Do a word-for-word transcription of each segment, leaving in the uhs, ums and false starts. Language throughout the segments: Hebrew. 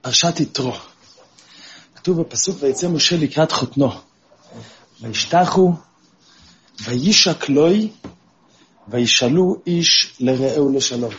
פרשת יתרו. כתוב בפסוק, ויצא משה לקראת חותנו. וישתחו, וישק לוי, וישאלו איש לרעהו לשלום.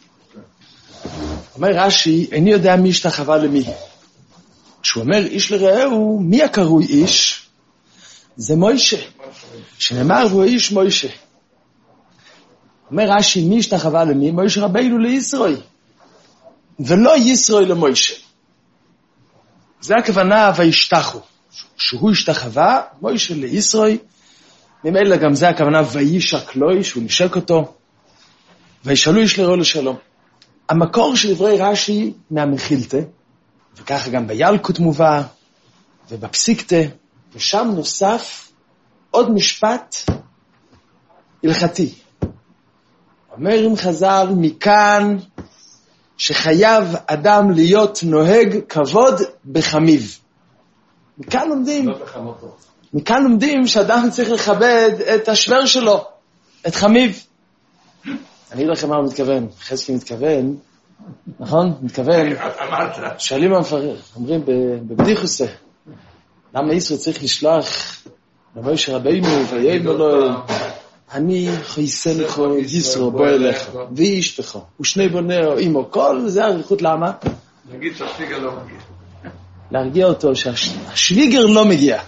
אומר רש"י, איני יודע מי השתחווה למי. כשהוא אומר איש לרעהו, מי הקרוי איש? זה מוישה. שנאמר והוא איש מוישה. אומר רש"י, מי השתחווה למי? מוישה רבינו לישראל. ולא ישראל למוישה. זה הכוונה וישתחו. שהוא השתחווה, מוישה לישראל. ממילא גם זה הכוונה וישק לוי, שהוא נשק אותו. וישאלו איש לרעהו לשלום. המקור של דברי רש"י מהמחילתא, וככה גם בילקוט מובא, ובפסיקתא, ושם נוסף עוד משפט הלכתי. אומר עם חז"ל, מכאן שחייב אדם להיות נוהג כבוד בחמיו. מכאן לומדים, לא בחמותו. מכאן לומדים שאדם צריך לכבד את השבר שלו, את חמיו. אני אגיד לכם מה הוא מתכוון. חזקי מתכוון, נכון? מתכוון. שואלים המפרר, אומרים בבדיחוסה, למה ישראל צריך לשלוח למוישה רבינו ויאמר לו, אני חייסה לך ישרו בוא אליך, ואשתך, ושני בוניה אימו, כל זה אריכות. למה? נגיד שהשוויגר לא מגיע. להרגיע אותו שהשוויגר לא מגיע.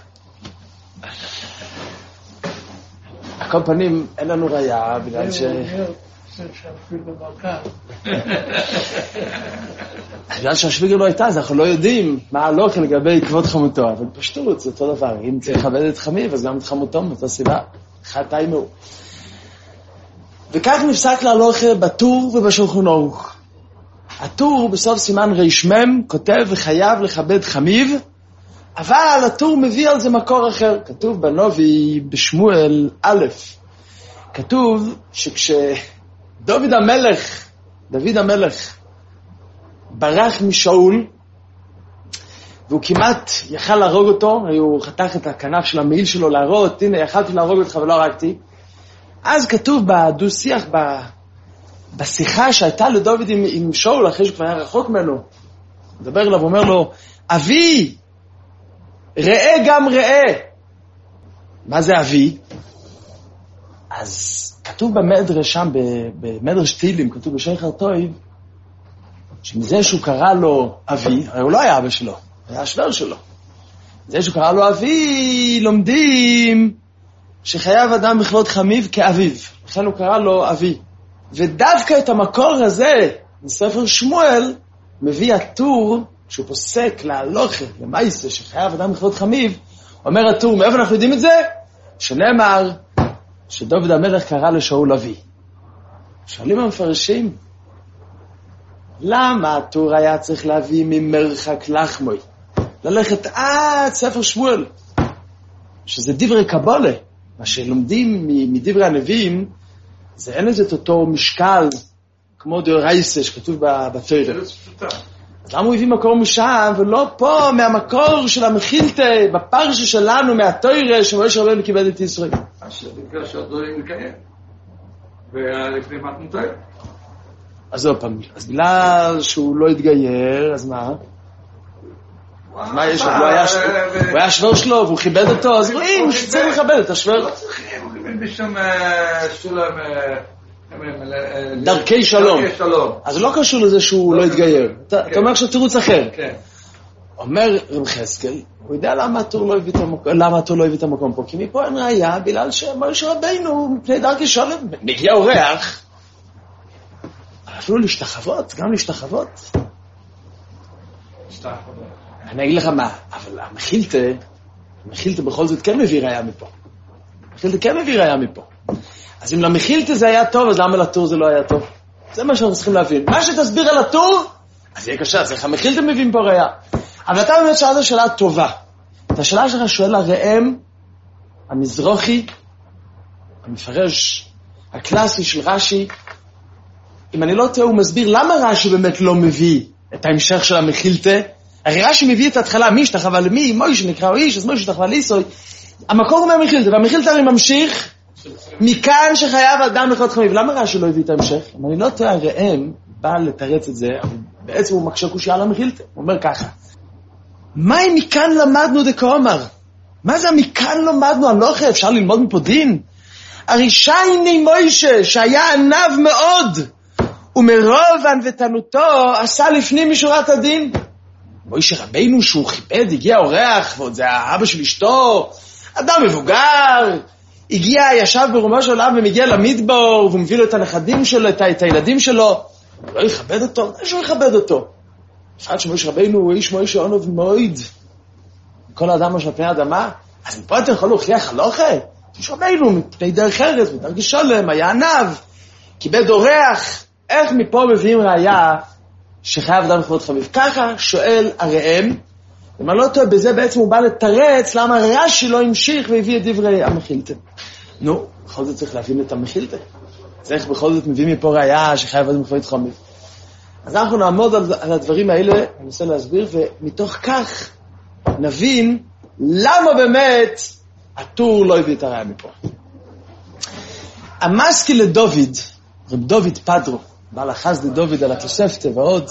על כל פנים אין לנו ראיה, בגלל ש... בגלל שהשוויגר לא הייתה, אז אנחנו לא יודעים מה הלוך לגבי כבוד חמותו, אבל פשטות זה אותו דבר. אם צריך לכבד את חמיו, אז גם את חמותו, מאותה סיבה. חטאי מו. וכך נפסק להלוך בטור ובשולחן ערוך. הטור בסוף סימן רשמם כותב וחייב לכבד חמיו, אבל הטור מביא על זה מקור אחר. כתוב בנובי בשמואל א', כתוב שכשדוד המלך, דוד המלך, ברח משאול, והוא כמעט יכל להרוג אותו, הוא חתך את הכנף של המעיל שלו להרוג, הנה יכלתי להרוג אותך ולא הרגתי. אז כתוב בדו שיח, בשיחה שהייתה לדוד עם, עם שאול, אחרי שכבר היה רחוק ממנו, מדבר אליו ואומר לו, אבי, ראה גם ראה. מה זה אבי? אז כתוב במדרש שם, במדרש תהילים, כתוב בשחר טוב, שמזה שהוא קרא לו אבי, הרי הוא לא היה אבא שלו, היה השבר שלו. זה שהוא קרא לו אבי, לומדים שחייב אדם בכבוד חמיו כאביו. לכן הוא קרא לו אבי. ודווקא את המקור הזה, בספר שמואל, מביא הטור, שהוא פוסק להלוכה, למעשה, שחייב אדם בכבוד חמיו, אומר הטור, מאיפה אנחנו יודעים את זה? שנאמר שדוד המלך קרא לשאול אבי. שואלים המפרשים, למה הטור היה צריך להביא ממרחק לחמוי? ללכת עד ספר שמואל, שזה דברי קבולה, מה שלומדים מדברי הנביאים, זה אין לזה את אותו משקל, כמו דאורייסה שכתוב בתורה. אז למה הוא הביא מקור משם, ולא פה מהמקור של המחילתא, בפרשה שלנו, מהתורה, שמוישה רבינו כיבד את ישראל? אז בגלל שהדברים לקיים, ולפני מתנותיו. אז לא פעם, אז בגלל שהוא לא התגייר, אז מה? אז מה יש לו? הוא היה שבר שלו, והוא כיבד אותו, אז רואים שצריך לכבד את השבר. לא צריכים, הוא כיבד בשם שולם... דרכי שלום. אז לא קשור לזה שהוא לא התגייר. אתה אומר שתירוץ אחר. אומר רב חזקאל, הוא יודע למה הטור לא הביא את המקום פה, כי מפה אין ראיה, בגלל שמוישה רבינו מפני דרכי שלום, מגיע אורח, אפילו להשתחוות, גם להשתחוות. אני אגיד לך מה, אבל המחילתא, המחילתא בכל זאת כן מביא ראיה מפה. המחילתא כן מביא ראיה מפה. אז אם למחילתא זה היה טוב, אז למה לטור זה לא היה טוב? זה מה שאנחנו צריכים להבין. מה שתסביר על הטור, אז יהיה קשה, אז איך המחילתא מביאים פה ראיה. אבל אתה באמת שאלת שאלה טובה. את השאלה שלך שואל הראם, המזרחי, המפרש הקלאסי של רש"י, אם אני לא טועה, הוא מסביר למה רש"י באמת לא מביא את ההמשך של המחילתא. הרי רש"י מביא את ההתחלה, מי השתחווה למי, מוישה נקרא איש, אז מוישה השתחווה לישראל. המקור הוא מהמחילתא, והמחילתא הרי ממשיך מכאן שחייב אדם בכבוד חמיו. למה רש"י לא הביא את ההמשך? אם אני לא טועה, הראם בא לתרץ את זה, אבל בעצם הוא מקשה קושיה על המחילתא. הוא אומר ככה, מה אם מכאן למדנו דקאמר? מה זה מכאן למדנו הלוכה? אפשר ללמוד מפה דין? הרי שייני מוישה, שהיה ענב מאוד, ומרוב ענוותנותו עשה לפנים משורת הדין. מוישה רבינו שהוא חיפד, הגיע אורח, ועוד זה האבא של אשתו, אדם מבוגר, הגיע, ישב ברומו של עולם ומגיע למדבור, והוא מביא לו את הנכדים שלו, את, את הילדים שלו, הוא לא יכבד אותו, איזה הוא יכבד אותו? בפרט שמוישה רבינו הוא איש מוישה עונב מועיד, כל האדם של פני האדמה, אז מפה אתה יכול להוכיח הלוכה? מוישה רבינו מפני דרך ארץ, מדרגש שולם, היה ענב, כיבד אורח, איך מפה מביאים ראיה שחייב אדם לכבוד חמיב? ככה שואל הראם, אם אני לא טועה, בזה בעצם הוא בא לתרץ למה רש"י לא המשיך והביא את דברי המחילתא. נו, בכל זאת צריך להבין את המחילתא. אז איך בכל זאת מביאים מפה ראיה שחייב אדם לכבוד חמיב? אז אנחנו נעמוד על, על הדברים האלה, אני רוצה להסביר, ומתוך כך נבין למה באמת הטור לא הביא את הראיה מפה. המשכיל לדוד, רב דוד פדרו, בעל החסד דוד על התוספתא ועוד,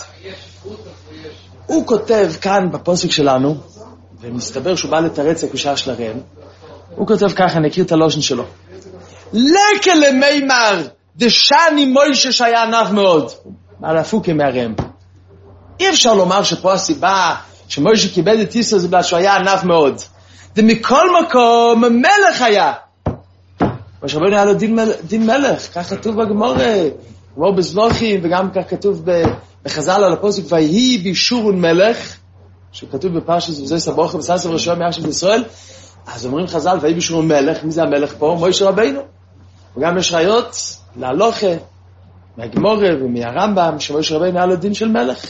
הוא כותב כאן בפוסק שלנו, ומסתבר שהוא בא לתרץ הקושייה של הראם, הוא כותב ככה, אני אקריא את הלושן שלו. לקה למימר דשני מוישה שהיה ענב מאוד. מה להפוקה מהראם? אי אפשר לומר שפה הסיבה שמוישה כיבד את ישראל זה בגלל שהוא היה ענב מאוד. ומכל מקום מלך היה. משה רבנו היה לו דין, מל... דין מלך, כך כתוב בגמור, גמור בזבוכים, וגם כך כתוב בחז"ל על הפוסק, ויהי בישורון מלך, שכתוב בפרשת זבזי סבוכה, בסלסל ראשון מיחשב ישראל, אז אומרים חז"ל, ויהי בישורון מלך, מי זה המלך פה? משה רבנו. וגם יש ראיות להלוכה, מהגמור ומהרמב"ם, שמשה רבנו היה לו דין של מלך.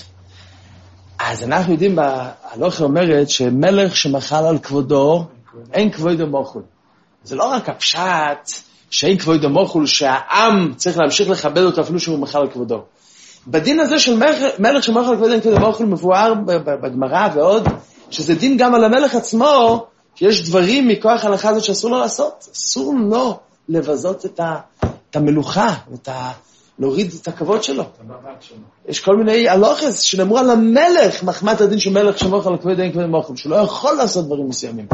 אז אנחנו יודעים, ההלוכה אומרת, שמלך שמחל על כבודו, אין כבודו מוחול. זה לא רק הפשט שאין כבודו מוחול, שהעם צריך להמשיך לכבד אותו אפילו שהוא מחל על כבודו. בדין הזה של מלך, מלך שמחל על כבודו אין כבודו מוחול מבואר בגמרא ועוד, שזה דין גם על המלך עצמו, שיש דברים מכוח ההלכה הזאת שאסור לו לעשות. אסור לו לבזות את, ה, את המלוכה, את ה, להוריד את הכבוד שלו. יש כל מיני הלוכס שנאמרו על המלך, מחמת הדין של מלך שמחל על כבודו אין כבודו מוחול, שהוא לא יכול לעשות דברים מסוימים.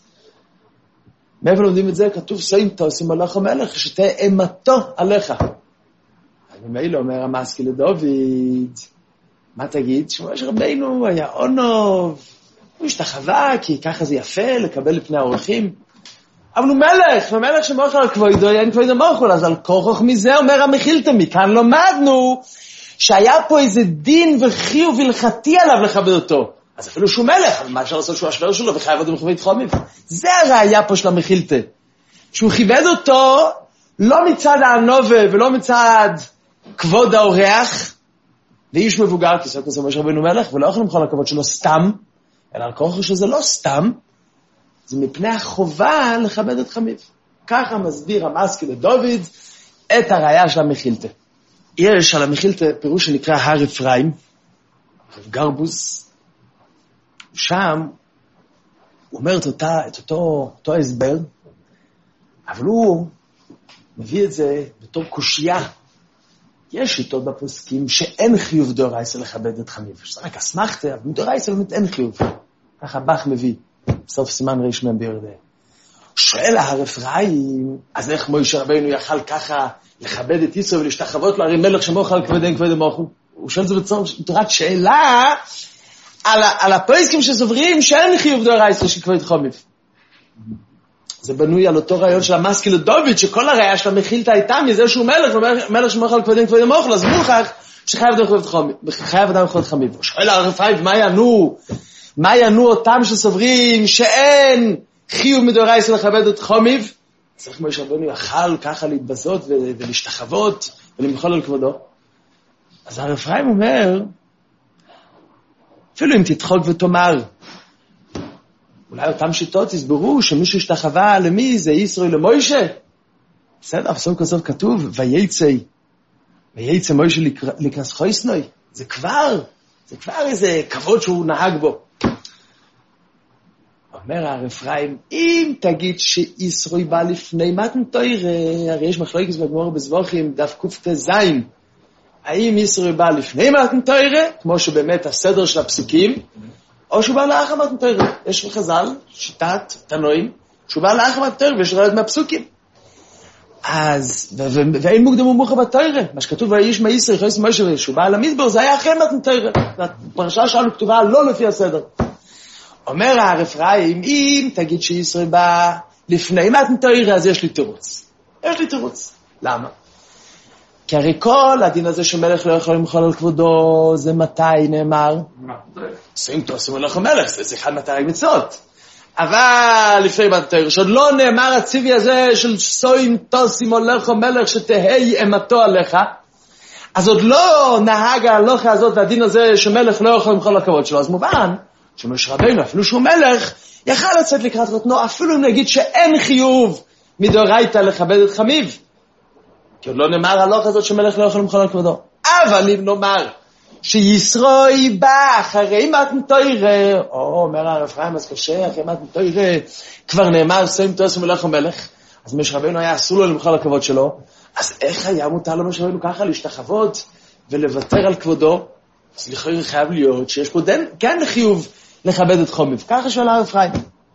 מאיפה לומדים את זה? כתוב סוים תעושים הלך המלך, שתהיה אימתו עליך. ומילא אומר המשכיל לדוד, מה תגיד? שמש רבינו היה עונוב, הוא השתחווה, כי ככה זה יפה לקבל לפני האורחים. אבל הוא מלך, ומלך שמוחל על כבודו, אין כבודו מוחל, אז על כורח מזה אומר המחילתא, מכאן לומדנו, שהיה פה איזה דין וחיוב הלכתי עליו לכבד אותו. אז אפילו שהוא מלך, אבל מה אפשר לעשות שהוא השבר שלו, וחייב אותו מכבד חומיב. זה הראיה פה של המחילתא. שהוא כיבד אותו, לא מצד הענובה, ולא מצד כבוד האורח, ואיש מבוגר, כי זאת כזה משה רבנו מלך, ולא יכולים לכל הכבוד שלו סתם, אלא על כורח שזה לא סתם, זה מפני החובה לכבד את חמיב. ככה מסביר המשכיל לדוד את הראיה של המחילתא. יש על המחילתא פירוש שנקרא הר אפרים, גרבוס, שם הוא אומר את, אותה, את אותו, אותו הסבר, אבל הוא מביא את זה בתור קושייה. יש שיטות בפוסקים שאין חיוב דאורייתא לכבד את חמיב. שזה רק אסמכתא, אבל מדאורייתא באמת אין חיוב. ככה בח מביא, בסוף סימן ריש מ' ביורדיה. שואל הר אפרים, אז איך משה רבנו יכל ככה לכבד את ישראל ולהשתחוות לו, הרי מלך שמוחל על כבודו אין כבודו מוחל? הוא שואל את זה בצורת שאלה, על, על הפוסקים שסוברים שאין חיוב דאורייתא של כבוד חמיב. זה בנוי על אותו רעיון של המשכיל לדוד, שכל הראיה של המחילתא הייתה מזה שהוא מלך, ומלך שמוחל על כבודו אין כבודו מוחל, אז מוכח שחייב אדם לכבוד חמיב. חייב אדם לכבוד חמיב. הוא שואל הר אפרים, מה יענו? מה יענו אותם שסוברים שאין חיוב מדאורייתא לכבד את חמיב? צריך משה רבנו יכל ככה להתבזות ולהשתחוות ולמחול על כבודו. אז הר אפרים אומר, אפילו אם תדחוק ותאמר, אולי אותם שיטות יסברו שמישהו השתחווה למי זה ישראל למוישה. בסדר, בסוף כסוף כתוב, וייצא, וייצא מוישה לקרס חויסנוי. זה כבר, זה כבר איזה כבוד שהוא נהג בו. אומר הר אפרים, אם תגיד שישראל בא לפני מתן תורה, הרי יש מחלוקת בגמרא בזבוכים, דף קט"ז, האם ישראל בא לפני מתן תורה, כמו שבאמת הסדר של הפסוקים, או שהוא בא לאחר מתן תורה. יש בחז"ל, שיטת תנועים, שהוא בא לאחר מתן תורה ויש ראיות מהפסוקים. אז, ו- ו- ואין מוקדם ומאוחר בתורה. מה שכתוב, ויהי ישמע ישראל יכעס משה, שהוא בא למדבר, זה היה אחרי מתן תורה. הפרשה שלנו כתובה לא לפי הסדר. אומר הר אפרים, אם תגיד שישראל בא לפני מתן תורה, אז יש לי תירוץ. יש לי תירוץ. למה? כי הרי כל הדין הזה שמלך לא יכול למחול על כבודו, זה מתי נאמר? שים תעשו מלך המלך, זה אחד מתי מצוות. אבל לפני מתן תורה, שעוד לא נאמר הציווי הזה של סוים תעשו מלך המלך שתהי אמתו עליך, אז עוד לא נהג ההלכה הזאת והדין הזה שמלך לא יכול למחול על הכבוד שלו. אז מובן שמשה רבינו, אפילו שהוא מלך, יכל לצאת לקראת חתנו, אפילו אם נגיד שאין חיוב מדאורייתא לכבד את חמיו. כי עוד לא נאמר ההלכה הזאת שמלך לא יכול למחול על כבודו. אבל אם נאמר שישראל בא אחרי מתן תורה, או אומר הרב חיים, אז קשה, אחרי מתן תורה, כבר נאמר סוים תעשו מלך המלך, אז משה רבינו היה אסור לו למחול על הכבוד שלו, אז איך היה מותר למשה רבינו ככה להשתחוות ולוותר על כבודו? אז לכאורה חייב להיות שיש פה דן, כן לחיוב לכבד את חמיו. ככה שואל הרב חיים.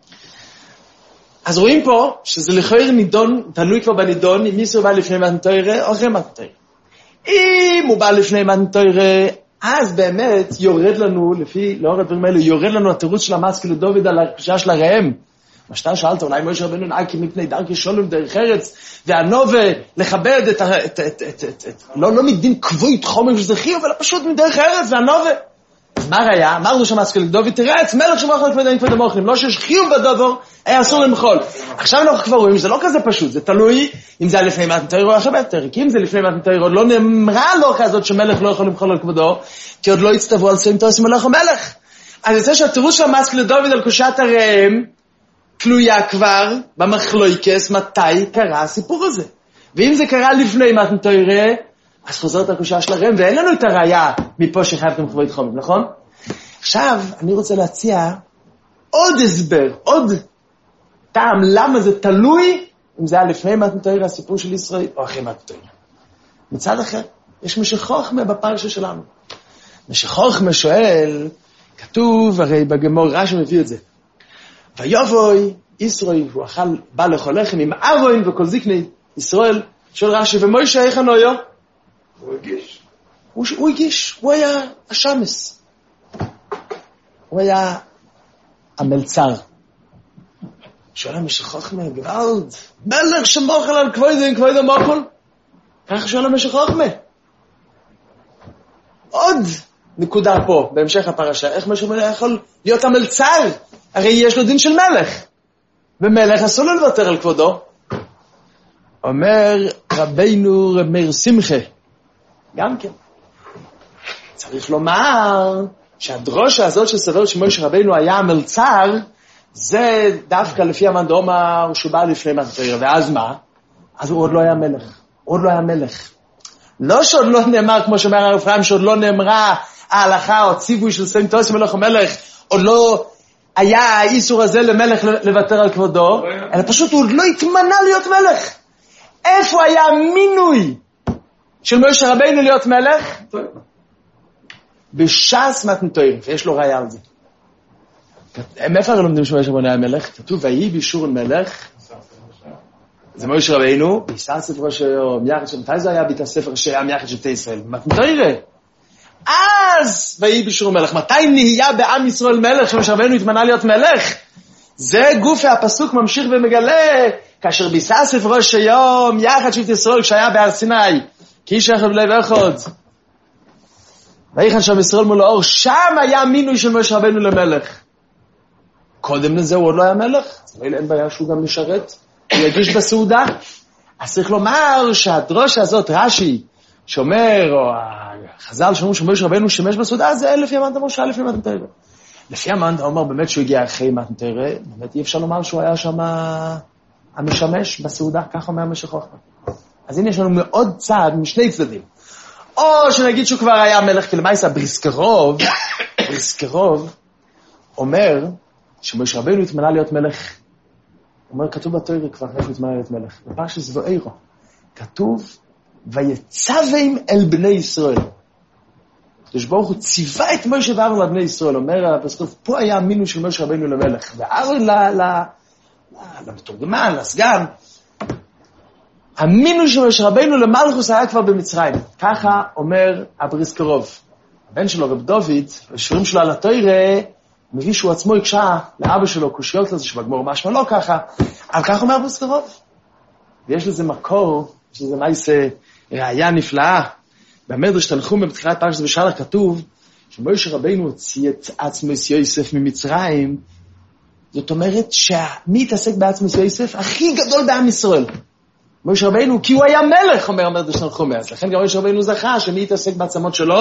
אז רואים פה שזה לכאורה נידון, תלוי כבר בנידון, אם מישהו בא לפני מתן תורה או אחרי מתן תורה. אם הוא בא לפני מתן תורה, אז באמת יורד לנו, לפי לאור הדברים האלה, יורד לנו התירוץ של המשכיל לדוד על הקדושה של הראם. מה שאתה שאלת, אולי משה רבנו נהג מפני דרכי שולם דרך ארץ, והנובה לכבד את, את, את, את, את, את לא, לא מדין קבועית חומר שזה חיוב, אלא פשוט מדרך ארץ והנובה. אז מה היה? אמרנו שהמשכיל לדוד, תראה, את מלך שמחל כבד אין כבד המוחלים, לא שיש חיוב בדבר, היה אסור למחול. עכשיו אנחנו כבר רואים שזה לא כזה פשוט, זה תלוי אם זה היה לפני מתן תורה או אחרי מתן תורה. כי אם זה לפני מתן תורה, עוד לא נאמרה הלכה הזאת שמלך לא יכול למחול על כבודו, כי עוד לא הצטוו על סוים תעשו מלך המלך. אז יצא שהתירוץ של המשכיל לדוד על קדושת הראם תלויה כבר במחלוקת מתי קרה הסיפור הזה. ואם זה קרה לפני מתן תורה, אז חוזרת הקדושה של הראם, ואין לנו את הראיה מפה שחייבתם כבוד חמיו, נכון? עכשיו אני רוצה להציע עוד הסבר, עוד טעם למה זה תלוי אם זה היה לפני מתן תורה הסיפור של ישראל או אחרי מתן תורה. מצד אחר, יש משה חוכמה בפרשה שלנו. משה חוכמה שואל, כתוב הרי בגמור רש"י מביא את זה, ויבוי ישראל, הוא אכל בא לאכול לחם עם ארון וכל זקני ישראל, שואל רש"י, ומוישה איך הנויו? הוא הגיש. הוא, הוא הגיש, הוא היה השמס. הוא היה המלצר. שואל משה חוכמה, גוואלד, מלך שמוכל על כבוד אין כבוד המוכל? ככה שואל משה חוכמה. עוד נקודה פה, בהמשך הפרשה, איך משה חוכמה יכול להיות המלצר? הרי יש לו דין של מלך. ומלך אסור לו לוותר על כבודו. אומר רבינו רב מאיר שמחה, גם כן. צריך לומר שהדרושה הזאת שסבר שמשה רבינו היה המלצר, זה דווקא לפי המאן דאמר שהוא בא לפני מתן תורה. ואז מה? אז הוא עוד לא היה מלך. הוא עוד לא היה מלך. לא שעוד לא נאמר, כמו שאומר הרב אפרים, שעוד לא נאמרה ההלכה או ציווי של סוים תעשו מלך המלך, עוד לא היה האיסור הזה למלך לוותר על כבודו, אלא פשוט הוא עוד לא התמנה להיות מלך. איפה היה המינוי של משה רבינו להיות מלך? בש"ס מתן תורה, ויש לו ראיה על זה. מאיפה הרי לומדים שמשה רבינו היה מלך? כתוב, ויהי בישור מלך, זה משה רבינו, בישא ספרו שהיום, יחד של מתי זה היה בית הספר שהיום יחד של בית ישראל? מתן תורה. אז ויהי בישור מלך, מתי נהיה בעם ישראל מלך, שמשה רבינו התמנה להיות מלך? זה גוף הפסוק ממשיך ומגלה, כאשר בישא ספרו שהיום יחד של בית ישראל כשהיה בהר סיני, כי איש אחד בלב אחד, ויחד שם ישראל מול האור, שם היה מינוי של משה רבינו למלך. קודם לזה הוא עוד לא היה מלך, אז אין בעיה שהוא גם משרת, הוא יגיש בסעודה. אז צריך לומר שהדרושה הזאת, רש"י, שאומר, או החז"ל שאומר שמשה רבינו שימש בסעודה, זה לפי המאן דאמר שהיה לפי מתן תורה. לפי המאן דאמר באמת שהוא הגיע אחרי מתן תורה, באמת אי אפשר לומר שהוא היה שם המשמש בסעודה, ככה אומר משה חוכמה. אז הנה יש לנו מאוד צעד משני צדדים. או שנגיד שהוא כבר היה מלך, כי למעשה בריסקרוב, בריסקרוב אומר שמשה רבינו התמנה להיות מלך. הוא אומר, כתוב בתורה כבר איך התמנה להיות מלך. בפרשת זבוערו, כתוב ויצווים אל בני ישראל. הקדוש ברוך הוא ציווה את משה ואהרון לבני ישראל, אומר הפסוק, פה היה המינוי של משה רבנו למלך, ואהרון למתורגמן, לסגן, המינוי של משה רבנו למלכוס היה כבר במצרים. ככה אומר הבריסקרוב. הבן שלו, רב דוד, בשירים שלו על התורה, מביא שהוא עצמו יקשה לאבא שלו, קושיות לזה שבגמור משמע לא ככה, אבל ככה אומר הבריסקרוב. ויש לזה מקור, יש לזה מייסה ראיה נפלאה. במדרש תנחום בתחילת פרשת בשלח כתוב, שמשה רבנו הוציא את עצמוס יוסף ממצרים, זאת אומרת שמי התעסק בעצמוס יוסף? הכי גדול בעם ישראל. משה רבנו, כי הוא היה מלך, אומר המדרש תנחום. אז לכן גם משה רבנו זכה, שמי התעסק בעצמות שלו?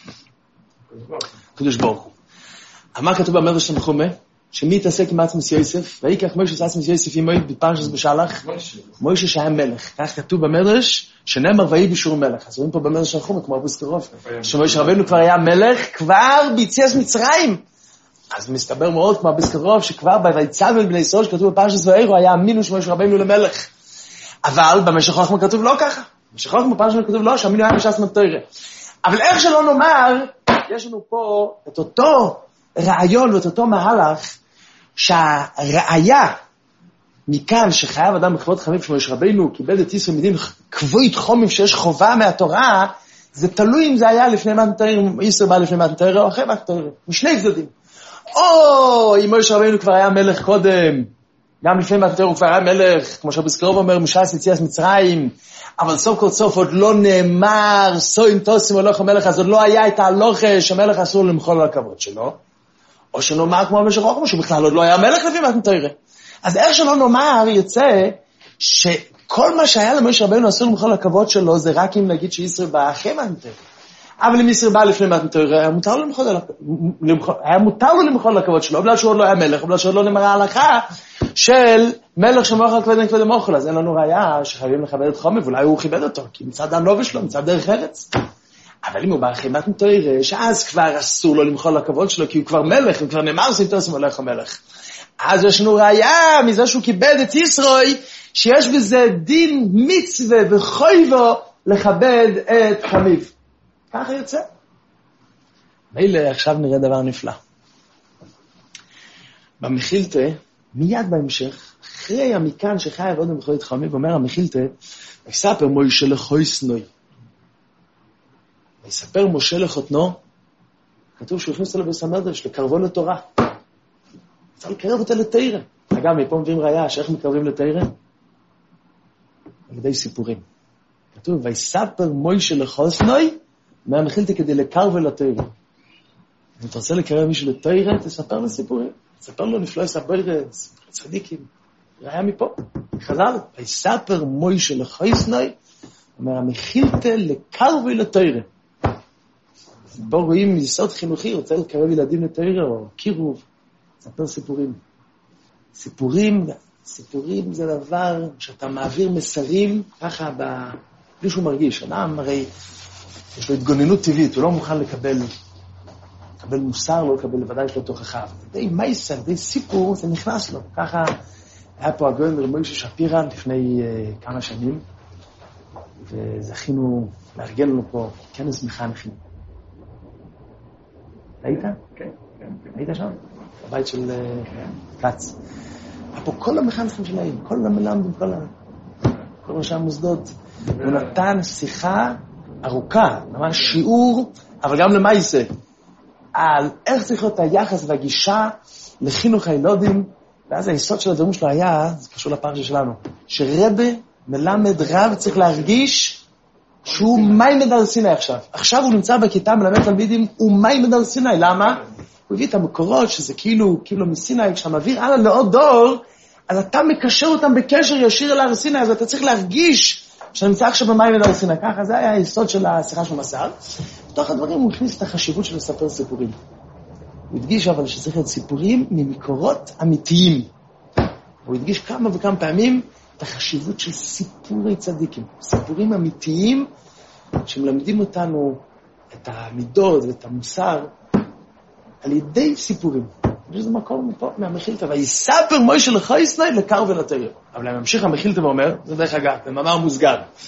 קדוש ברוך הוא. מה כתוב במדרש תנחום? שמי התעסק עם עצמוס יוסף? ויקח משה עצמוס יוסף עם מועד בפרשת בשלח? משה שהיה מלך. כך כתוב במדרש, שנאמר ויהי בשור מלך. אז רואים פה במדרש תנחום, כמו הבריסקרוב, שמשה רבנו כבר היה מלך, כבר ביציאת מצרים. אז מסתבר מאוד כמו הבריסקרוב, שכבר ויצווים אל בני ישראל, שכתוב בפרשת ואירו, היה המינוי של משה רבנו למלך. אבל במשך חוכמה כתוב לא ככה. במשך חוכמה בפרשת כתוב לא, שהמינוי היה בש"ס מתורה. אבל איך שלא נאמר, יש לנו פה את אותו רעיון ואת אותו מהלך, שהראיה מכאן שחייב אדם בכבוד חמיב שמשה רבנו קיבל את ישראל מדין כבוד חומים שיש חובה מהתורה, זה תלוי אם זה היה לפני מתן תורה, אם ישראל בא לפני מתן תורה או אחרי מתן תורה, משני צדדים. או אם משה רבנו כבר היה מלך קודם, גם לפני מתן תורה הוא כבר היה מלך, כמו שהבריסקרוב אומר, מש"ס יציאת מצרים, אבל סוף כל סוף עוד לא נאמר, סוים תוסים הולך המלך, אז עוד לא היה את ההלוכה שמלך אסור למחול על הכבוד שלו, או שנאמר כמו במשך חוכמה, שבכלל עוד לא היה מלך לפי מתן תורה. אז איך שלא נאמר, יוצא שכל מה שהיה למשה רבנו אסור למחול על הכבוד שלו, זה רק אם נגיד שישראל בא אחרי מתן תורה. אבל אם ישראל בא לפני מתן תורה, היה מותר לו למחול, היה מותר לו למחול על הכבוד שלו, בגלל שהוא עוד לא היה מלך, בגלל שעוד לא נאמרה ההלכה של מלך שמאכל כבד אין כבד המאכל, אז אין לנו ראיה שחייבים לכבד את חומר, ואולי הוא כיבד אותו, כי מצד הנובה שלו, מצד דרך ארץ. אבל אם הוא בא אחרי מתן תורה, שאז כבר אסור לו למחול על הכבוד שלו, כי הוא כבר מלך, הוא כבר נאמר סימטוסים הולך המלך. אז יש לנו ראיה מזה שהוא כיבד את ישראל, שיש בזה דין מצווה וחויבו לכבד את חמיב. ככה יוצא. מילא עכשיו נראה דבר נפלא. במחילתא, מיד בהמשך, אחרי המכאן שחי עבוד במחול את חמיב, אומר המחילתא, ויספר משה לחויסנוי. ויספר משה לחותנו, כתוב שהוא הכניס לו בית המדרש, לקרבו לתורה. צריך לקרב אותה לתורה. אגב, מפה מביאים ראיה, שאיך מקרבים לתורה? על ידי סיפורים. כתוב, ויספר משה לחויסנוי, מהמחילתא כדי לקרב לתורה. אם אתה רוצה לקרב מישהו לתורה, תספר לו סיפורים. תספר לו נפלא ספר צדיקים. ראיה מפה. חז"ל, ויספר משה לחויסנוי, מהמחילתא לקרב לתורה. פה רואים יסוד חינוכי, רוצה לקרב ילדים לתורה, או קירוב, תספר סיפורים. סיפורים, סיפורים זה דבר שאתה מעביר מסרים, ככה בלי שהוא מרגיש. אדם הרי יש לו התגוננות טבעית, הוא לא מוכן לקבל, לקבל מוסר, לא לקבל לבדי יש לו תוכחה. די מייסר, די סיפור, זה נכנס לו. ככה היה פה הגאון רב מוישה שפירא לפני uh, כמה שנים, וזכינו לארגן לנו פה כנס מחנכים. היית? כן, כן. היית שם? בבית של קץ. היה פה כל המחנכים שלהם, כל המלמדים, כל, ה... כל ראשי המוסדות. הוא נתן שיחה ארוכה, ממש שיעור, אבל גם למעשה, על איך צריך להיות היחס והגישה לחינוך הילודים, ואז היסוד של הדברים שלו היה, זה קשור לפרשה שלנו, שרבה מלמד רב צריך להרגיש שהוא מיימד על סיני עכשיו. עכשיו הוא נמצא בכיתה מלמד תלמידים, הוא מיימד על סיני. למה? הוא הביא את המקורות, שזה כאילו, כאילו מסיני, כשאתה מעביר הלאה לעוד דור, אז אתה מקשר אותם בקשר ישיר אל הר סיני, אז אתה צריך להרגיש שאתה נמצא עכשיו במיימד על סיני. ככה, זה היה היסוד של השיחה של מסר. בתוך הדברים הוא הכניס את החשיבות של לספר סיפורים. הוא הדגיש אבל שצריך להיות סיפורים ממקורות אמיתיים. הוא הדגיש כמה וכמה פעמים את החשיבות של סיפורי צדיקים. סיפורים אמיתיים שמלמדים אותנו את המידות ואת המוסר על ידי סיפורים. וזה מקור מפה, מהמחילתא. ויספר משה לחויסנוי לקרב לתורה. אבל ממשיך המחילתא ואומר, זה דרך אגב, במאמר מוסגר.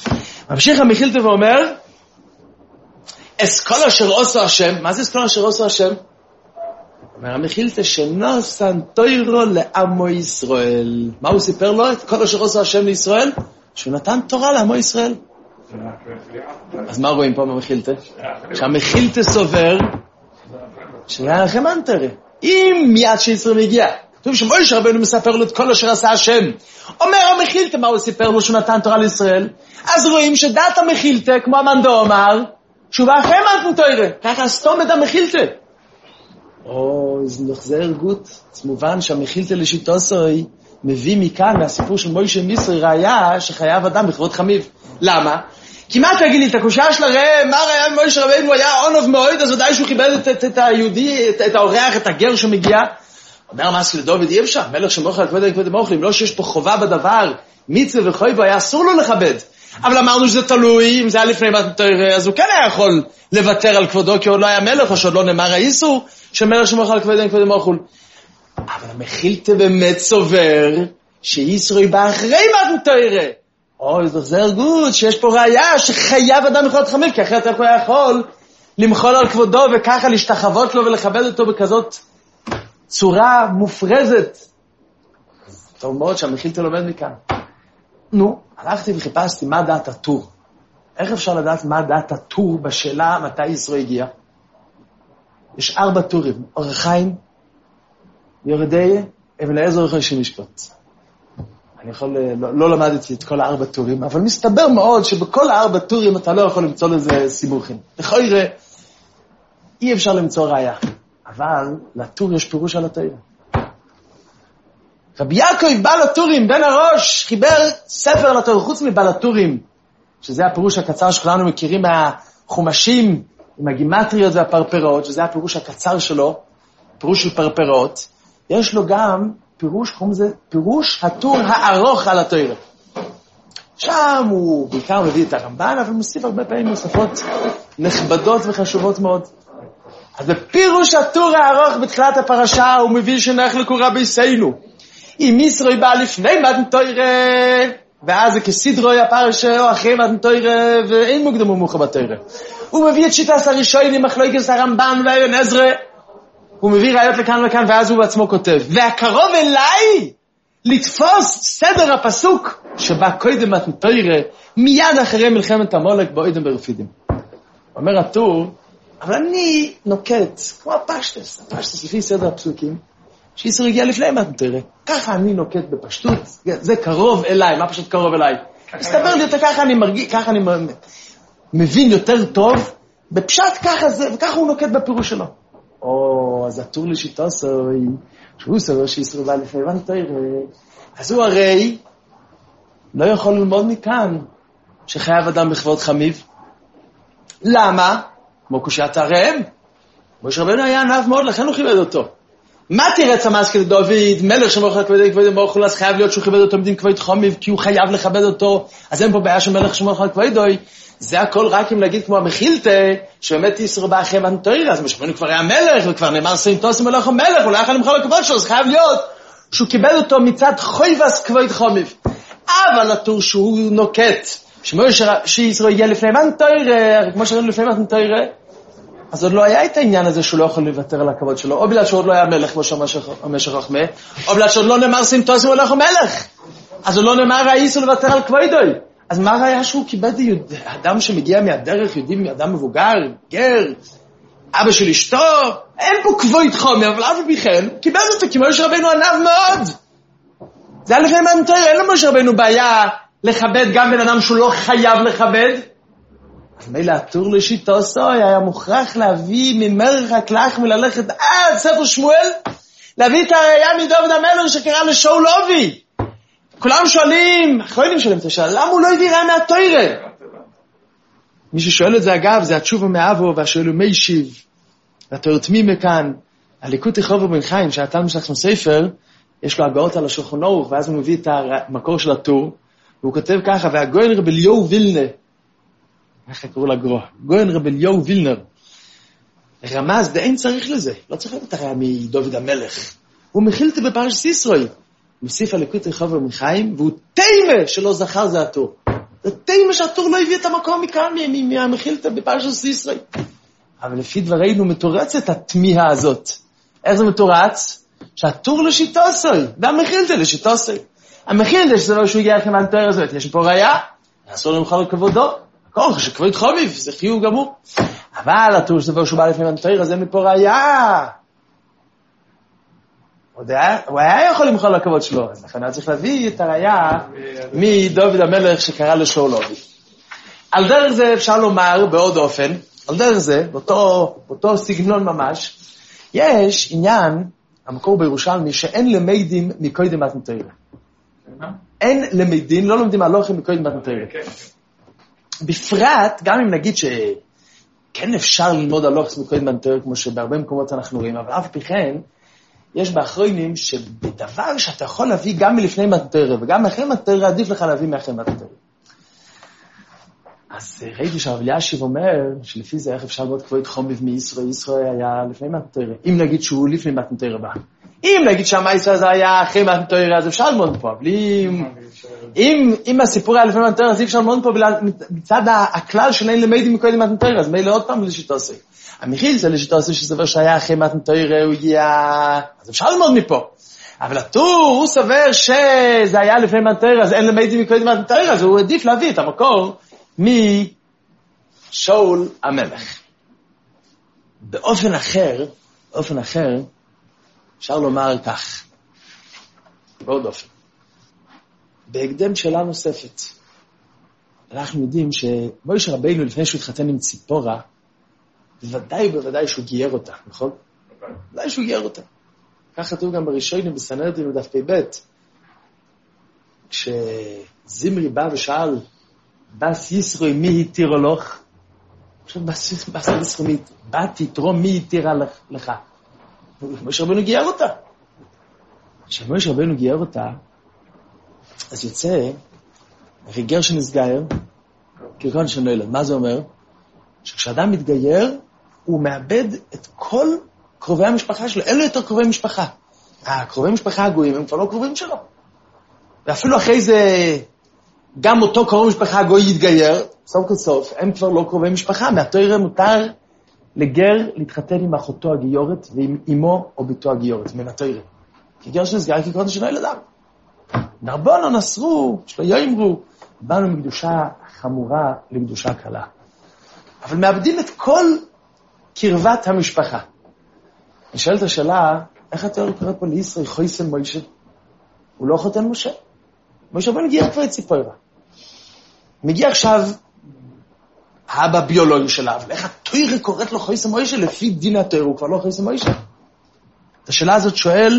ממשיך המחילתא ואומר, אס כל אשר עושה השם, מה זה אס כל אשר עושה השם? אומר המחילתא שנוסן תוירו לעמו ישראל. מה הוא סיפר לו? את כל אשר עושה השם לישראל? שהוא נתן תורה לעמו ישראל. אז מה רואים פה במחילתא? שהמחילתא סובר שהיה לכם אנטרה. אם מיד שישראל מגיע, כתוב שמשה רבנו מספר לו את כל אשר עשה השם. אומר המחילתא, מה הוא סיפר לו שהוא נתן תורה לישראל? אז רואים שדעת המחילתא, כמו המנדו אמר, שהוא באחרי מתן תורה. ככה סתום את המחילתא. או, זה הרגות. זה מובן שהמחילתא לשיטוסוי מביא מכאן, מהסיפור של מוישה מיסרי, ראיה שחייב אדם בכבוד חמיב. למה? כי מה תגיד לי, את הקושיה של הרעי, מה ראיה מוישה רבנו היה עונב מאוד, אז ודאי שהוא קיבל את, את, את היהודי, את, את האורח, את הגר שמגיע. אומר מעש לדוד, אי אפשר, מלך שמוכר על כבוד כבוד מוכלים, לא שיש פה חובה בדבר, מצווה וחויבו, היה אסור לו לכבד. אבל אמרנו שזה תלוי, אם זה היה לפני מתן תורה, אז הוא כן היה יכול לוותר על כבודו, כי עוד לא היה מלך, או שעוד לא נאמר האיסור, שמלך שמוכר על כבוד כבוד מוכלים. אבל המחילתא באמת סובר, שאיסור בא אחרי מתן תורה. אוי, זה הרגות, שיש פה ראיה שחייב אדם בכבוד חמיב, כי אחרת הוא היה יכול למחול על כבודו, וככה להשתחוות לו ולכבד אותו בכזאת צורה מופרזת. טוב מאוד שהמחילתא לומד מכאן. נו, הלכתי וחיפשתי מה דעת הטור. איך אפשר לדעת מה דעת הטור בשאלה מתי ישראל הגיע? יש ארבע טורים, אור החיים, יורדיה, אבן העזר וחמישים משפט. אני יכול, לא, לא למדתי את כל הארבע טורים, אבל מסתבר מאוד שבכל הארבע טורים אתה לא יכול למצוא לזה סיבוכים. לכאורה, אי אפשר למצוא ראיה. אבל לטור יש פירוש על התורה. רבי יעקב בעל הטורים, בן הראש, חיבר ספר לתורה, חוץ מבעל הטורים, שזה הפירוש הקצר שכולנו מכירים מהחומשים, עם הגימטריות והפרפרות, שזה הפירוש הקצר שלו, פירוש של פרפרות, יש לו גם פירוש, קוראים לזה, פירוש הטור הארוך על התורה. שם הוא בעיקר מביא את הרמב"ן, אבל מוסיף הרבה פעמים נוספות נכבדות וחשובות מאוד. אז בפירוש הטור הארוך בתחילת הפרשה, הוא מביא שנחלקו רבי סיינו. אם ישראל בא לפני מתן תורה, ואז זה כסדרוי הפרשה, או אחרי מתן תורה, ואין מוקדם ומאוחר בתורה. הוא מביא את שיטת הראשונים, מחלוקת הרמב"ן ואבן עזרא, הוא מביא ראיות לכאן וכאן, ואז הוא בעצמו כותב, והקרוב אליי, לתפוס סדר הפסוק, שבא קודם מתן תורה, מיד אחרי מלחמת המולק, באוידם ברפידים. אומר הטור, אבל אני נוקט, כמו הפשטס, הפשטס לפי סדר הפסוקים, שישראל הגיע לפני מתן תורה. ככה אני נוקט בפשטות, זה קרוב אליי, מה פשוט קרוב אליי? מסתבר לי יותר ככה אני מרגיש, ככה אני מבין יותר טוב, בפשט ככה זה, וככה הוא נוקט בפירוש שלו. או, אז הטור לשיטה סוי, שהוא סובר שישראל בא לפני מתן תורה, אז הוא הרי לא יכול ללמוד מכאן שחייב אדם בכבוד חמיב. למה? כמו קושיית הראם. משה רבנו היה ענב מאוד, לכן הוא כיבד אותו. מה תירץ המזכיר לדוד, מלך שמוכר כבוד כבוד מוכר, אז חייב להיות שהוא כיבד אותו מדין כבוד חמיב, כי הוא חייב לכבד אותו, אז אין פה בעיה שמלך שמוכר כבוד, זה הכל רק אם להגיד כמו המחילתא, שבאמת ישראל בא אחרי מתן תורה, אז משה רבנו כבר היה מלך, וכבר נאמר שאים תוסם מלך המלך, הוא לא יכול למחול לכבוד שלו, אז חייב להיות שהוא כיבד אותו מצד חויבס כבוד חמיב. אבל הטור שהוא נוקט, שישראל הגיע לפני מתן תורה, כמו שראינו לפני מתן תורה, אז עוד לא היה את העניין הזה שהוא לא יכול לוותר על הכבוד שלו, או בגלל שעוד לא היה מלך כמו שהמשך רחמה, או בגלל שעוד לא נאמר שאים תוסם מלך המלך, אז עוד לא נאמר האיסור לוותר על כבודו. אז מה היה שהוא כיבד יהוד, אדם שמגיע מהדרך, יהודים מאדם מבוגר, גר, אבא של אשתו, אין פה כבוד חומר, אבל אף בכן, כיבד אותו, כי משה רבנו ענב מאוד. זה היה לפני מתן תורה, אין לו משה רבנו בעיה לכבד גם בן אדם שהוא לא חייב לכבד. אז מילא הטור לשיטו סוי, היה מוכרח להביא ממרחק לך וללכת עד ספר שמואל, להביא את הראייה מדוד המלך שקרא לשאול אבי. כולם שואלים, אחרונים שואלים את השאלה, למה הוא לא הביא ראייה מהתורה? מי ששואל את זה אגב, זה התשובה מאבו, והשואל הוא מי שיב, והתורה תמימה כאן, הליקוטי חובו בן חיים, שהתלמיד שלנו ספר, יש לו הגאות על השולחן ערוך, ואז הוא מביא את המקור של הטור, והוא כותב ככה, והגויין רב אליהו וילנר, איך קראו לגרוע? גויין רב אליהו וילנר, רמז, די אין צריך לזה, לא צריך לתת הראייה מדוד המלך, הוא מחילתא בפרשת ישראל, מוסיף הליקוטי חובו בן חיים, והוא תימה שלא זכר זה הטור. זה תימה שהטור לא הביא את המקום מכאן, מהמחילתא בפרשת ישראל. אבל לפי דברינו מתורצת התמיהה הזאת. איך זה מתורץ? שהטור לשיטוסוי, והמחילתא לשיטוסוי. המחילתא שזה לא שהוא הגיע לכם מהתואר הזאת, יש פה ראיה, אסור למחול על כבודו, הכל שכבוד חוביב, זה חיוב גמור. אבל הטור שזה שהוא בא לפני מהתואר הזה מפה ראיה. הוא היה יכול למחול על הכבוד שלו, אז לכן היה צריך להביא את הראיה מדוד המלך שקרא לשאולובי. על דרך זה אפשר לומר בעוד אופן, על דרך זה, באותו, באותו סגנון ממש, יש עניין, המקור בירושלמי, שאין למדים מקודם מתנתרא. אין למדים, לא לומדים הלוחם מקודם מתנתרא. בפרט, גם אם נגיד שכן אפשר ללמוד הלוחם מקודם מתנתרא, כמו שבהרבה מקומות אנחנו רואים, אבל אף פי כן, יש באחרונים שבדבר שאתה יכול להביא גם מלפני מתנתרא, וגם מאחרי מתנתרא עדיף לך להביא מאחרי מתנתרא. אז ראיתי שהרב אלישיב אומר שלפי זה איך אפשר לראות כבוד חוביב מישראל, ישראל היה לפני מתנתרא. אם נגיד שהוא לפני מתנתרא בא. אם נגיד שהמייסר הזה היה אחרי מתנתרא, אז אפשר ללמוד פה. אבל אם, אם, אם הסיפור היה לפני מתנתרא, אז אי אפשר ללמוד פה מצד הכלל שאין למדים מקודם מתנתרא, אז מילא עוד פעם לשיטוסי. המחיל זה לשיטוסי שזה דבר שהיה אחרי מתנתרא, הוא הגיע, אז אפשר ללמוד מפה. אבל הטור, הוא סבר שזה היה לפני מתנתרא, אז אין למדים מקודם מתנתרא, אז הוא עדיף להביא את המקור משאול המלך. באופן אחר, באופן אחר, אפשר לומר כך, בעוד אופן. בהקדם שאלה נוספת, אנחנו יודעים שמוישה רבינו לפני שהוא התחתן עם ציפורה, בוודאי ובוודאי שהוא גייר אותה, נכון? בוודאי שהוא גייר אותה. כך כתוב גם בראשונים בסנהדרין ודף פ"ב, כשזמרי בא ושאל, בס ישרוי מי התירו לך? עכשיו בס ישרוי מי, באתי תרום מי התירה לך? מוישה רבינו גייר אותה. כשמוישה רבינו גייר אותה, אז יוצא, ריגר שנסגייר, כגון שנולד. מה זה אומר? שכשאדם מתגייר, הוא מאבד את כל קרובי המשפחה שלו. אין לו יותר קרובי משפחה. הקרובי משפחה הגויים הם כבר לא קרובים שלו. ואפילו אחרי זה, גם אותו קרוב משפחה הגוי יתגייר, סוף כל סוף, הם כבר לא קרובי משפחה. מהתורה מותר לגר להתחתן עם אחותו הגיורת, ועם אמו או ביתו הגיורת, מן התורה. כי גר שנסגייר כגון שנולד אדם. נרבונו נסרו, שלא יאמרו, באנו מקדושה חמורה לקדושה קלה. אבל מאבדים את כל קרבת המשפחה. אני שואל את השאלה, איך התיאור קורא פה לישראל חויסם מוישה? הוא לא חותן משה. משה בוא נגיע כבר את ציפורה. מגיע עכשיו האבא ביולוגי שלה, אבל איך התיאור קוראת לו חויסם מוישה? לפי דין התיאור הוא כבר לא חויסם מוישה. את השאלה הזאת שואל,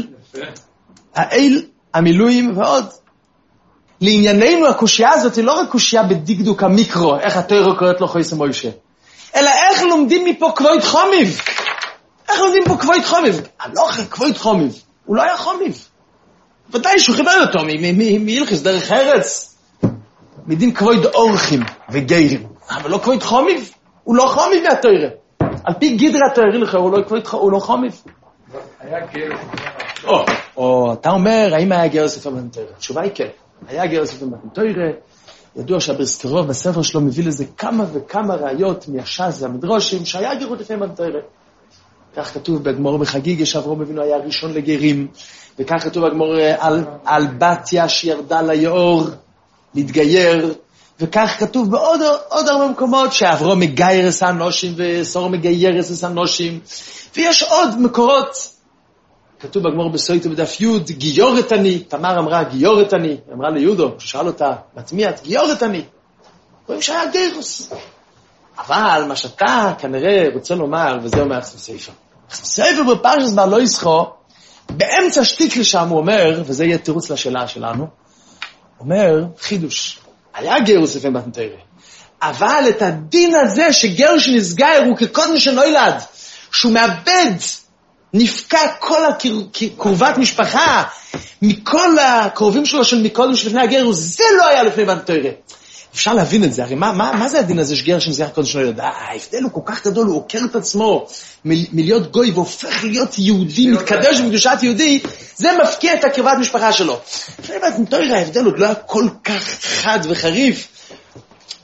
האל המילואים ועוד. לענייננו הקושייה הזאת היא לא רק קושייה בדקדוק המיקרו, איך התיאור קוראת לו חויסם מוישה. אלא איך לומדים מפה כבוד חומיב? איך לומדים פה כבוד חומיב? הלוך כבוד חומיב. הוא לא היה חומיב. ודאי שהוא חיבר אותו מילכס דרך ארץ. מדין כבוד אורחים וגיירים. אבל לא כבוד חומיב. הוא לא חומיב מהתורה. על פי גדרי התורה לך, הוא לא חומיב. היה גר. או, או, אתה אומר, האם היה גר ספר בתורה? התשובה היא כן. היה גר ספר בתורה. ידוע שהברסקרוב בספר שלו מביא לזה כמה וכמה ראיות מהש"ס והמדרושים שהיה גרות לפני מתנתרא. כך כתוב בגמור בחגיגה שאברהם אבינו היה ראשון לגרים, וכך כתוב בגמור על, על בתיה שירדה ליאור להתגייר, וכך כתוב בעוד עוד הרבה מקומות שאברהם מגייר את האנושים וסור מגייר את האנושים, ויש עוד מקורות. כתוב בגמור בסויטו בדף י' גיורת אני, תמר אמרה גיורת אני, אמרה ליהודו, ששאל אותה, בתמיית, גיורת אני. רואים שהיה גירוס. אבל מה שאתה כנראה רוצה לומר, וזה אומר אחסם ספר. אחסם ספר בפרשת בר לא ישחו, באמצע שתיק לשם הוא אומר, וזה יהיה תירוץ לשאלה שלנו, אומר חידוש, היה גירוס לפני מתנתרא, אבל את הדין הזה שגר שנסגייר הוא כקודם שנולד, שהוא מאבד, נפקע כל הקרבת משפחה, מכל הקרובים שלו של מקודם שלפני הגירוס, זה לא היה לפני מתנתרא. אפשר להבין את זה, הרי מה, מה, מה זה הדין הזה שגר שנסגייר קודם שנולד? ההבדל הוא כל כך גדול, הוא עוקר את עצמו מ- מלהיות גוי והופך להיות יהודי, מתקדש בקדושת יהודי, זה מפקיע את הקרבת משפחה שלו. לפני מתנתרא ההבדל עוד לא היה כל כך חד וחריף,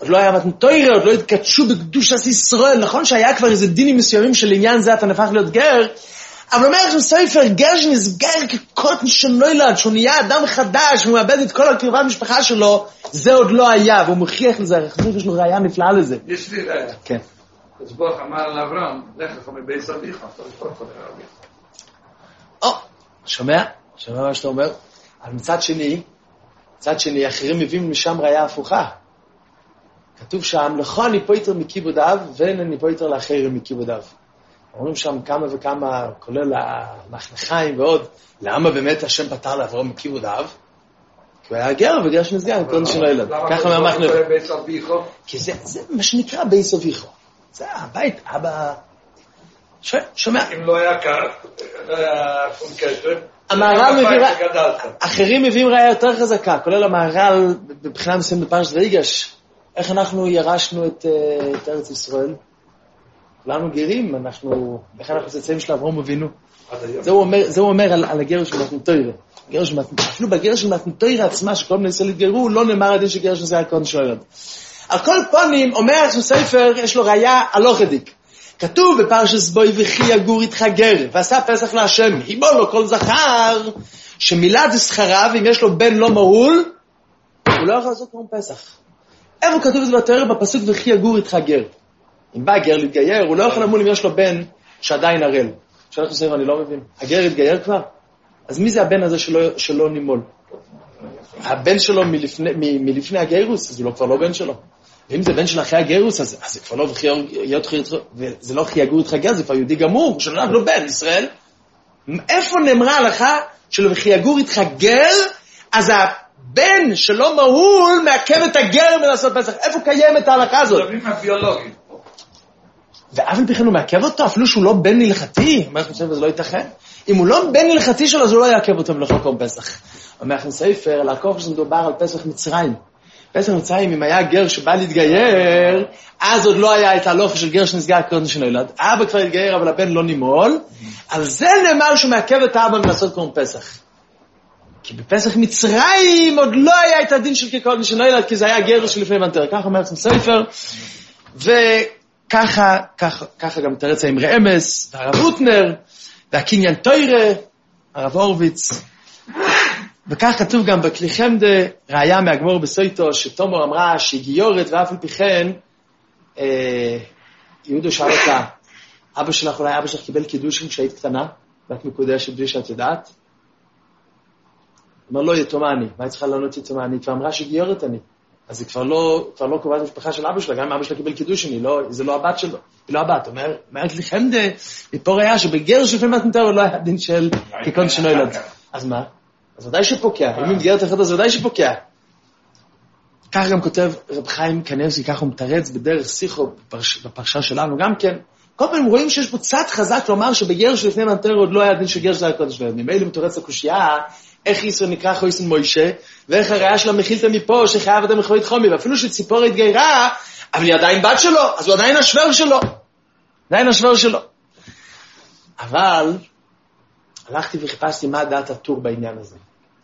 עוד לא היה מתנתוירה, עוד לא התקדשו בקדושת ישראל, נכון שהיה כבר איזה דינים מסוימים של עניין זה, אתה נהפך להיות גר, אבל אומר שם ספר, גר שנסגר כקוטן שנולד, שהוא נהיה אדם חדש, והוא מאבד את כל הקרבה המשפחה שלו, זה עוד לא היה, והוא מוכיח לזה, יש לו ראייה נפלאה לזה. יש לי ראייה. כן. אז בוא אמר לאברהם, לך לך מבית אביך, אתה לפחות חודר אביך. או, שומע? שומע מה שאתה אומר? אבל מצד שני, מצד שני, אחרים מביאים משם ראייה הפוכה. כתוב שם, לכו אני פה יותר מכיבודיו, ואין אני פה יותר לאחרים מכיבודיו. אומרים שם כמה וכמה, כולל המחנכיים ועוד, למה באמת השם פתר לאברהם מכיבודיו? כי הוא היה גר וגר שנסגר, כל שלא ילד. ככה מהמחנך. למה בית אביך? כי זה מה שנקרא בית אביך. זה הבית, אבא... שומע? אם לא היה כך, לא היה שום קשר. המהר"ל מביא... אחרים מביאים ראייה יותר חזקה, כולל המהר"ל בבחינה מסוימת בפרשת ויגש. איך אנחנו ירשנו את, את ארץ ישראל? כולנו גרים, אנחנו... איך אנחנו צאצאים של אברהם אבינו? זה הוא אומר, זה הוא אומר על, על הגר של מתנתוירה. גר של מתנתוירה. אפילו בגר של מתנתוירה עצמה, שכל בני ישראל התגרו, לא נאמר הדין שגר של זה היה קודם של הילד. על כל פונים, אומר עצמו ספר, יש לו ראייה הלוך הדיק. כתוב בפרשת בוי וכי יגור איתך גר, ועשה פסח להשם, היבול לו כל זכר, שמילד זכריו, אם יש לו בן לא מהול, הוא לא יכול לעשות כמו פסח. איפה כתוב את זה בתורה בפסוק וכי יגור איתך גר? אם בא גר להתגייר, הוא לא יכול למול אם יש לו בן שעדיין ערל. שאלה חושב, אני לא מבין. הגר התגייר כבר? אז מי זה הבן הזה שלא, שלא נימול? הבן שלו מלפני, מ, מלפני הגיירוס, אז הוא לא, כבר לא בן שלו. ואם זה בן של אחרי הגיירוס, אז, אז זה כבר לא וזה לא יגור איתך גר, זה כבר יהודי גמור, שנולד לו בן, ישראל. איפה נאמרה לך שלא וכי יגור איתך גר, אז הבן שלא מהול מעכב את הגר מלעשות פסח. איפה קיימת ההלכה הזאת? זה מהביולוגית. ואבל בכלל הוא מעכב אותו, אפילו שהוא לא בן נלחתי. אומר לכם שזה לא ייתכן. אם הוא לא בן נלחתי שלו, אז הוא לא יעכב אותו מלאכול קום פסח. אומר לכם ספר, לעקוב שמדובר על פסח מצרים. פסח מצרים, אם היה גר שבא להתגייר, אז עוד לא היה את ההלוך של גר שנסגר קודם שנולד. אבא כבר התגייר, אבל הבן לא נימול. על זה נאמר שהוא מעכב את האבא מלעשות קום פסח. כי בפסח מצרים עוד לא היה את הדין של קודם שנולד, כי זה היה גר שלפני מנטר. כך אומר לכם ספר. וככה, ככה, ככה גם תרצה עם רמס, והרב אוטנר, והקניין תוירה, הרב הורוביץ. וכך כתוב גם בכלי חמדה, ראיה מהגמור בסויטו, שתומו אמרה שהיא גיורת, ואף על פי כן, אה, יהודו שאל אותה, אבא שלך, אולי אבא שלך קיבל קידושים כשהיית קטנה, ואת מקודשת בלי שאת יודעת? אמר, לא, יתומה אני. מה היא צריכה לענות יתומה אני? כבר אמרה שגיורת אני. אז היא כבר לא, כבר לא קובעת משפחה של אבא שלה, גם אם אבא שלה קיבל קידושים, לא, זה לא הבת שלו, היא לא הבת. אומר, אומרת לי חמדה, מפה ראיה שבגר שלפעמים את מתאר, לא היה דין של כקון שנולד. אז מה? אז ודאי שפוקע, אם היא מגרת אחת, אז ודאי שפוקע. כך גם כותב רב חיים קניבסקי, כך הוא מתרץ בדרך שיחו בפרשה שלנו גם כן. כל פעם רואים שיש פה צד חזק לומר שבגר שלפני מנטר עוד לא היה דין שגר של הקודש שלהם. ממילא מתורץ לקושייה, איך ישראל נקרא חויסן מוישה, ואיך הראיה שלה מכילת מפה, שחייב אתם מחווית חומי, ואפילו שציפור התגיירה, אבל היא עדיין בת שלו, אז הוא עדיין השוור שלו. עדיין השוור שלו. אבל הלכתי וחיפשתי מה דעת הטור בעניין הזה.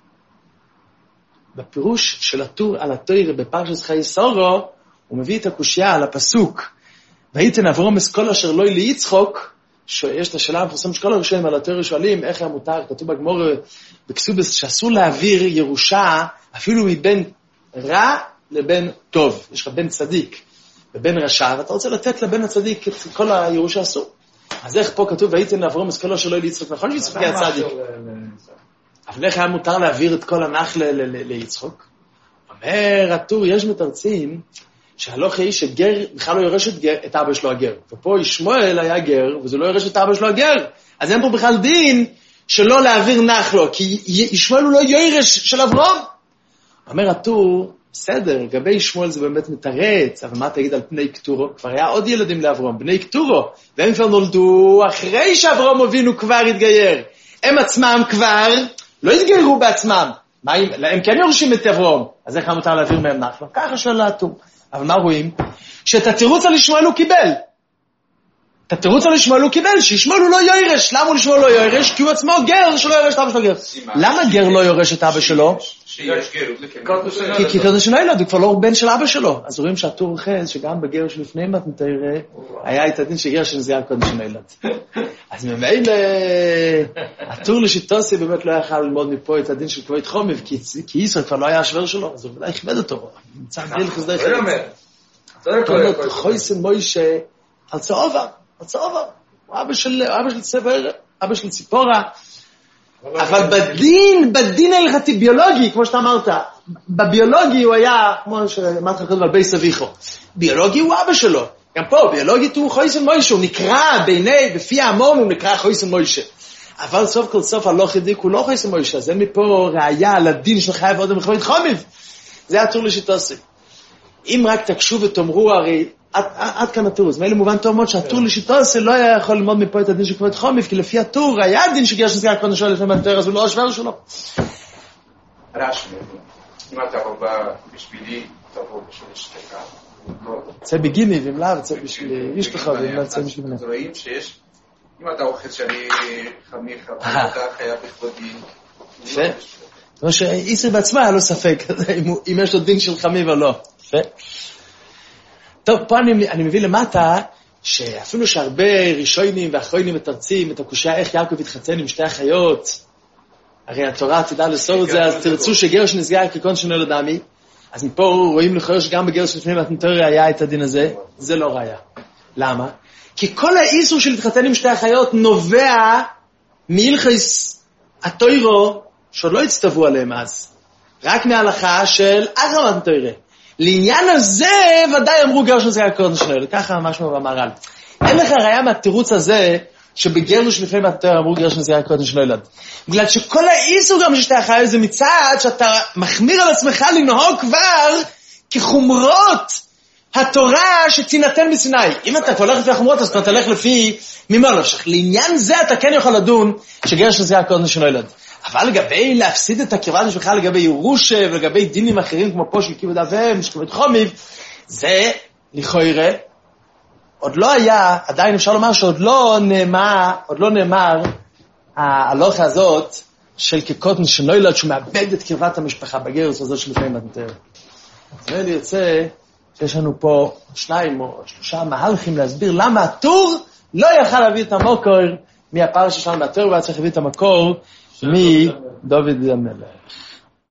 בפירוש של הטור על התורה בפרשת חיי שרה, הוא מביא את הקושייה על הפסוק, והייתן אברהם אסכול אשר לא ליצחוק, שיש את השאלה המפורסמת שכל הראשונים על התורה שואלים, איך היה מותר, כתוב בגמור בקסובס, שאסור להעביר ירושה, אפילו מבין רע לבין טוב. יש לך בן צדיק ובן רשע, ואתה רוצה לתת לבן הצדיק את כל הירושה אסור. אז איך פה כתוב, והייתן אברהם אסכול אשר לא ליצחוק, נכון שיצחוק היה צדיק. אבל איך היה מותר להעביר את כל הנח ליצחוק? אומר הטור, יש מתרצים, שהלוך היא שגר בכלל לא יורש את, גר, את אבא שלו הגר. ופה ישמואל היה גר, וזה לא יורש את אבא שלו הגר. אז אין פה בכלל דין שלא להעביר נח לו, כי ישמואל הוא לא יורש של אברהם. אומר הטור, בסדר, לגבי ישמואל זה באמת מתרץ, אבל מה תגיד על פני קטורו? כבר היה עוד ילדים לאברהם, בני קטורו, והם כבר נולדו אחרי שאברהם אבינו כבר התגייר. הם עצמם כבר לא התגיירו בעצמם. מה, הם, הם כן יורשים את אברהם, אז איך מותר להעביר מהם נח לו? ככה שואל הטור. אבל מה רואים? שאת התירוץ על ישמואל הוא קיבל. את התירוץ על ישמעאל הוא קיבל, שישמעאל הוא לא יורש. למה הוא ישמעאל לא יורש? כי הוא עצמו גר שלא יורש את אבא שלו גר. למה גר לא יורש את אבא שלו? שיש גרות כי קודם שלא ילד, הוא כבר לא בן של אבא שלו. אז רואים שהטור חז, שגם בגר שלפני מתנתרא, היה את הדין שגר שנזייר קודם שלא ילד. אז ממילא, הטור לשיטוסי באמת לא יכל ללמוד מפה את הדין של כבוד חומיב, כי ישראל כבר לא היה השוור שלו, אז הוא ודאי כבד אותו. צריך גיל חסדי חסדי. חויסן מוישה, על צהובה, על צהובה. הוא אבא של, אבא של צבר, אבא של ציפורה. אבל בדין, בדין ההלכתי ביולוגי, כמו שאתה אמרת, בביולוגי הוא היה, כמו שאמרת לך על בייס אביחו, ביולוגי הוא אבא שלו. גם פה, ביולוגית הוא חויסן מוישה, הוא נקרא בעיני, בפי המום הוא נקרא חויסן מוישה. אבל סוף כל סוף הלא חידיק הוא לא חויסן מוישה, זה מפה ראיה על הדין של חייב עוד המחוות חומיב. זה הטור לשיטוסי. אם רק תקשו ותאמרו, הרי עד, עד כאן הטור, אז מאלה מובן טוב מאוד שהטור לשיטוסי לא היה יכול ללמוד מפה את הדין של כבוד חומיב, כי לפי הטור היה הדין שגר שנסגר קודם שלו לפני מנטר, אז הוא לא השוור שלו. רשמי, אם אתה בא בשבילי, תבוא בשביל אשתך. צא בגיני, ואם לא, צא בשביל אשתך, ואם לא, צא בשביל בני. אז רואים שיש, אם אתה אוכל שאני חמיך, אתה חייב לכבודי. יפה. כמו שאיסרי בעצמה היה לו ספק, אם יש לו דין של חמיב או לא. יפה. טוב, פה אני, אני מביא למטה, שאפילו שהרבה ראשונים ואחרונים מתרצים את הקושיה איך יעקב התחתן עם שתי אחיות, הרי התורה תדע לסור את זה, אז תרצו שגר שנסגר כקון שנולד עמי, אז מפה רואים לכאורה שגם בגר שלפני מתנתרא היה את הדין הזה, זה לא ראיה. למה? כי כל האיסור של להתחתן עם שתי אחיות נובע מהלכות התורה שעוד לא הצטוו עליהם אז, רק מההלכה של אחר מתנתרא. לעניין הזה ודאי אמרו גר שנסגר כקון שנולד, ככה משהו במהר"ל. אין לך ראיה מהתירוץ הזה שבגר שלפני מתנתרא אמרו גר שנסגר כקון שנולד. בגלל שכל האיסור גם של שתי אחיות זה מצד שאתה מחמיר על עצמך לנהוג כבר כחומרות התורה שתינתן בסיני. אם אתה כבר הולך לפי החומרות, אז אתה תלך לפי ממלושך. לעניין זה אתה כן יכול לדון שגר שנסגר כקון שנולד. אבל לגבי להפסיד את הקרבת משפחה, לגבי ירושה ולגבי דינים אחרים כמו פה של כיבוד אביהם, של כיבוד חומיב, זה לכאורה עוד לא היה, עדיין אפשר לומר שעוד לא נאמר, עוד לא נאמר ההלכה הזאת של כקוטן שנולד שהוא מאבד את קרבת המשפחה בגרס הזאת שלפני מתנתרא. אז אני יוצא שיש לנו פה שניים או שלושה מהלכים להסביר למה הטור לא יכל להביא את המקור מהפרשה שלנו מהתורה, והיה צריך להביא את המקור מדוד המלך.